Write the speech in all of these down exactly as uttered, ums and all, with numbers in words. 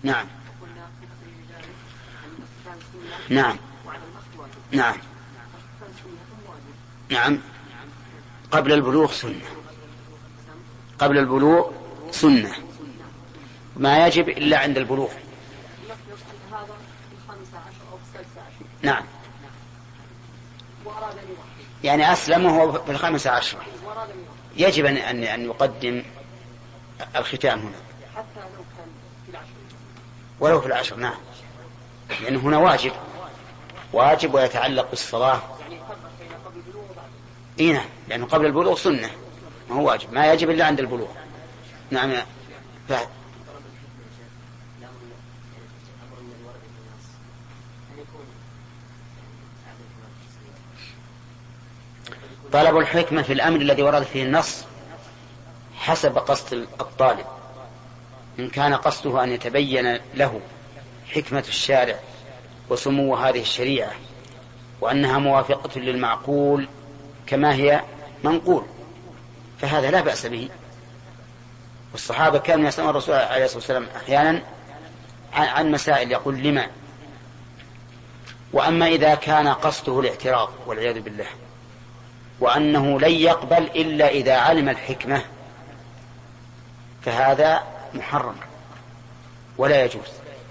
نعم نعم نعم نعم قبل البلوغ سنة، قبل البلوغ سنة، ما يجب إلا عند البلوغ. نعم يعني أسلم وهو في الخامسة عشرة يجب أن أن يقدم الختام هنا ولو في العشر. نعم لأنه هنا واجب واجب ويتعلق بالصلاة. إيه نعم لأنه قبل البلوغ سنة ما هو واجب، ما يجب إلا عند البلوغ. نعم فهد. طلب الحكمة في الأمر الذي ورد فيه النص حسب قصد الطالب. إن كان قصده أن يتبين له حكمة الشارع وسمو هذه الشريعة وأنها موافقة للمعقول كما هي منقول فهذا لا بأس به. والصحابة كانوا يسألون الرسول عليه الصلاة والسلام أحيانا عن مسائل يقول لما. وأما إذا كان قصده الاعتراض والعياذ بالله وأنه لن يقبل إلا إذا علم الحكمة فهذا محرم ولا يجوز.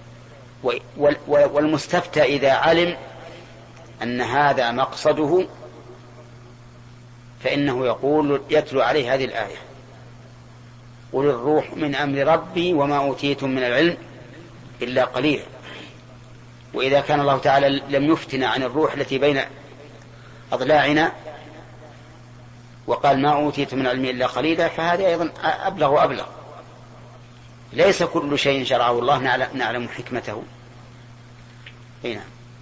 والمستفتى إذا علم أن هذا مقصده فإنه يقول يتلو عليه هذه الآية قل الروح من أمر ربي وما أوتيتم من العلم إلا قليلا. وإذا كان الله تعالى لم يفتنا عن الروح التي بين أضلاعنا وقال ما أوتيتم من العلم إلا قليلا فهذا أيضا أبلغ وأبلغ. ليس كل شيء شرعه الله نعلم حكمته. هنا